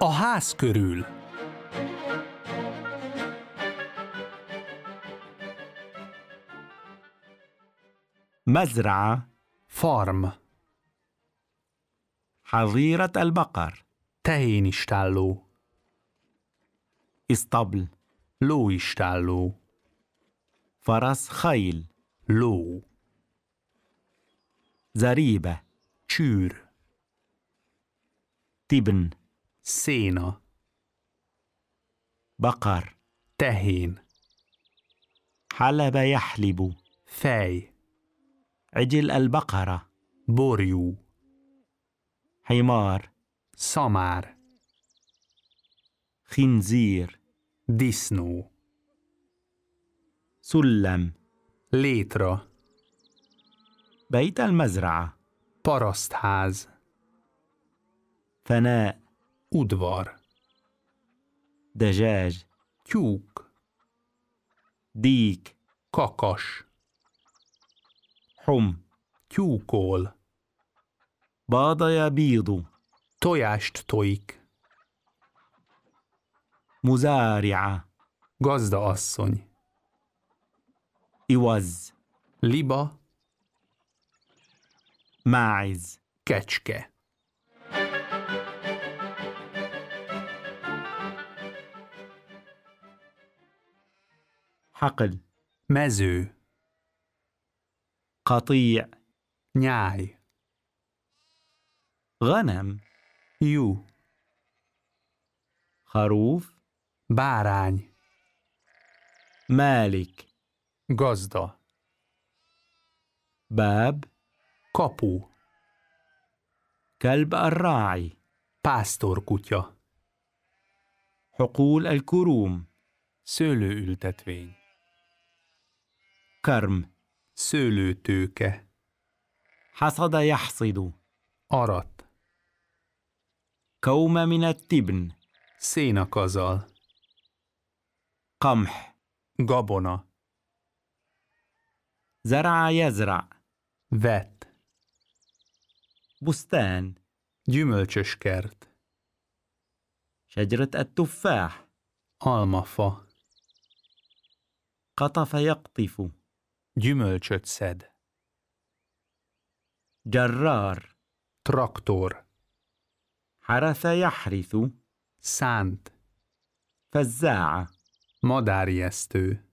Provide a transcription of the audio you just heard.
A ház körül. مزرعة. Farm. حظيرة البقر. Tehénistálló. اسطبل. Lóistálló. فرس خيل. Ló. زريبة. Csűr. تبن. Széna. بقر. Tehén. حلب يحلب. Fej. عجل البقرة. Borjú. حمار. Szamár. خنزير. Disznó. سلم. Létra. بيت المزرعة. Parasztház. فناء. Udvar. دجاج. Tyúk. ديك. Kakas. حم. Tyúkol. باض يبيض. Tojást tojik. مزارعة. Gazdaasszony. إوز. Liba. ماعز. Kecske. حقل. Mező. قطيع. Nyáj. غنم. Jú. خروف. Bárány. مالك. Gazda. باب. Kapu. كلب الراعي. Pásztorkutya. حقول الكروم. Szőlőültetvény. كرم. Szőlőtőke. حصد يحصد. Arat. كوم من التبن. Szénakazal. قمح. Gabona. زرع يزرع. Vet. بستان. Gyümölcsös kert. شجرة التفاح. Almafa. قطف يقطف. Gyümölcsöt szed. جرار. Traktor. حرث يحرث. Szánt. فزاعة. Madárijesztő.